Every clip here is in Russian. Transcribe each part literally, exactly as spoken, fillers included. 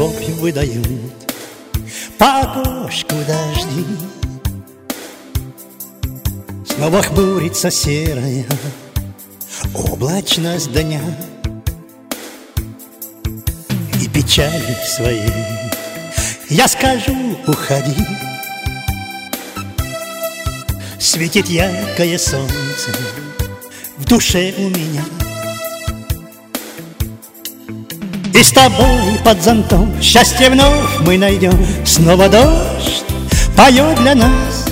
дробь выдают по окошку дожди. Снова хмурится серая облачность дня, и печали своей я скажу: уходи. Светит яркое солнце в душе у меня, и с тобой под зонтом счастье вновь мы найдем. Снова дождь поет для нас.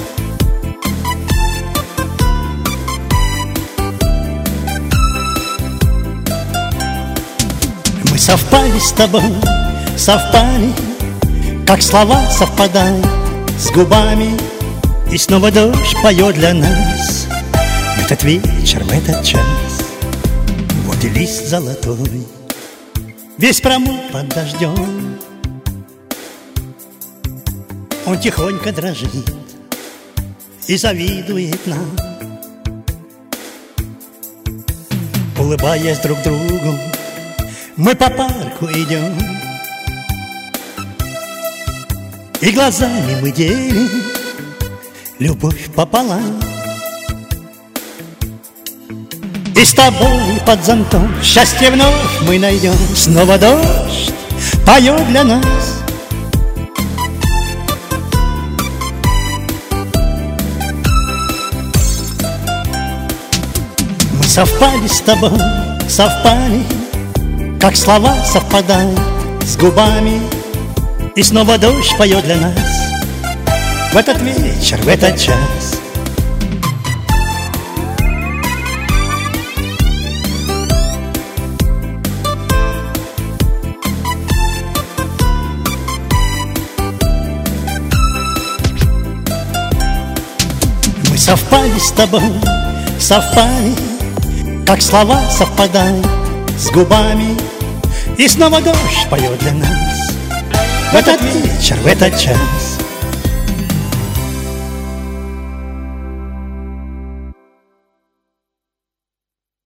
Мы совпали с тобой, совпали, как слова совпадают с губами. И снова дождь поет для нас в этот вечер, в этот час. Вот и лист золотой весь промок под дождем. Он тихонько дрожит и завидует нам. Улыбаясь друг другу, мы по парку идем, и глазами мы делим любовь пополам. И с тобой под зонтом счастье вновь мы найдем. Снова дождь поет для нас. Мы совпали с тобой, совпали, как слова совпадают с губами. И снова дождь поет для нас в этот вечер, в этот час. Мы совпали с тобой, совпали, как слова совпадают с губами. И снова дождь поет для нас в этот вечер, в этот час.